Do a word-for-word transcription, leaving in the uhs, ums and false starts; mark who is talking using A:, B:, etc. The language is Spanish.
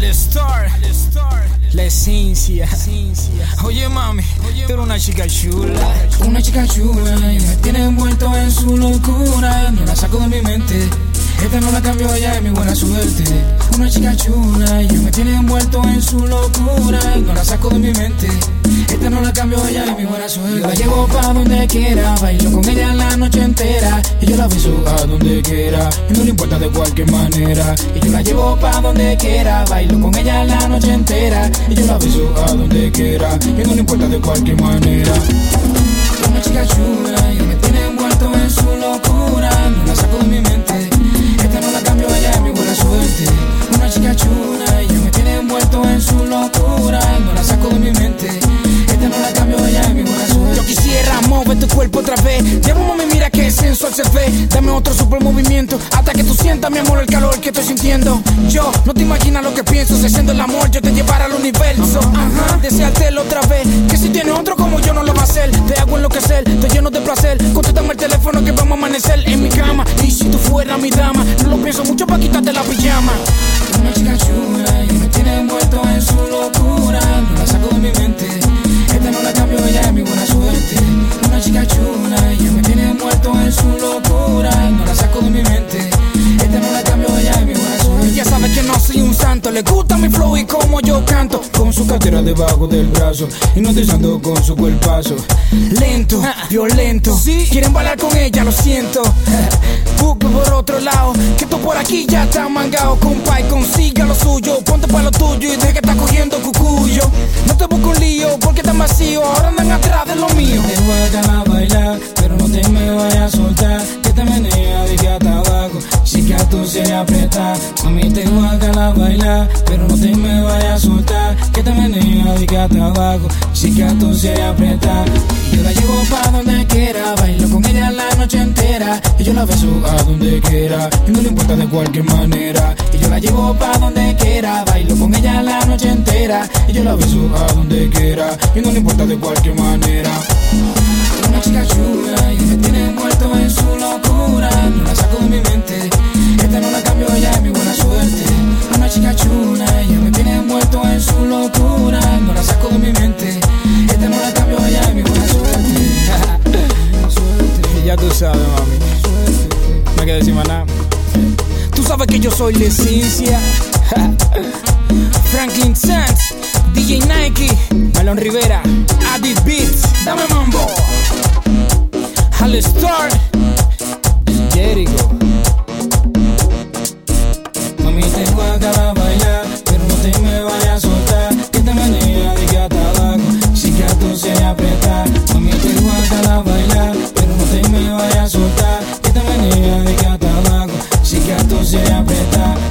A: Star, la esencia. Oye mami, tú eres una chica chula.
B: Una chica chula y me tiene envuelto en su locura. No la saco de mi mente, esta no la cambio, ella es mi buena suerte. Una chica chula y me tiene envuelto en su locura. No la saco de mi mente, esta no la cambio, ella es mi buena suerte. Yo la llevo pa' donde quiera, bailo con ella la noche entera. Y yo la beso a donde quiera, y no le importa de cualquier manera. Y yo la llevo pa' donde quiera, bailo con ella la noche entera. Y yo la beso a donde quiera, y no le importa de cualquier manera. Una chica chula y me tiene envuelto en su locura. No la saco de mi mente, esta no la cambio, ella es mi buena suerte. Una chica chula y me tiene envuelto en su locura. No la saco de mi mente, esta no la cambio, ella es mi buena suerte.
A: Yo quisiera mover tu cuerpo otra vez. Llevo mami, mira que sensual se ve. Dame otro super movimiento hasta que tú sientas, mi amor, el calor que estoy sintiendo. Yo no te imaginas lo que pienso. Si siendo el amor yo te llevara al universo. Ajá, deseártelo otra vez. Que si tiene otro como yo no lo va a hacer. Te hago enloquecer, te lleno de placer. Contéstame el teléfono que vamos a amanecer en mi cama. Y si tú fueras mi dama, no lo pienso mucho pa' quitarte la pijama.
B: Una chica chula y me tiene envuelto en su locura. No la saco de mi mente, esta no la cambio, ella es mi buena suerte. Una chica chula y me tiene envuelto en su locura. No la saco de mi mente, esta no la cambio, ella es mi buena suerte.
A: Ya sabes que no soy un santo, le gusta mi flow y como yo canto.
B: Con su cartera debajo del brazo, hipnotizando con su cuerpazo.
A: Lento, violento, sí. Quieren bailar con ella, lo siento. Busco por otro lado, que tú por aquí ya está mangado. Compa, y consiga lo suyo, ponte pa' lo tuyo y deja que está cogiendo cucuyo. No te busco un lío porque están vacío, ahora andan atrás de lo mío.
B: Te voy a dejar bailar, pero no te me vayas a soltar. Que te menea de que hasta abajo, chica tú se aprieta. A mí te voy a dejar bailar, pero no te me vayas a soltar. Que te menea de que hasta abajo, chica tú se aprieta. Yo la llevo pa' donde quiera, bailo con ella la noche entera. Y yo la beso a donde quiera, y no le importa de cualquier manera. Y yo la llevo pa' donde quiera, bailo con ella la noche entera. Y yo la beso a donde quiera, y no le importa de cualquier manera. Una chica chula y me tiene envuelto en su locura. No la saco de mi mente, esta no la cambio, ella es mi buena suerte. Una chica chula y me tiene envuelto en su locura. No la saco de mi mente, esta no la cambio, ella es mi buena suerte.
A: Suerte. Ya tú sabes, mami. Suerte. No hay que decir más nada. Tú sabes que yo soy la esencia. Franklin Sanz, D J Nike, Marlon Rivera, Adi Beats, dame mambo. Al Star, Jericho.
B: Mami, te voy a dejar bailar, pero no te me vayas a soltar. Que te menea de que hasta abajo, chica tú se aprieta. Mami, te voy a dejar bailar, pero no te me vayas a soltar. Que te menea de que hasta abajo, chica tú se aprieta.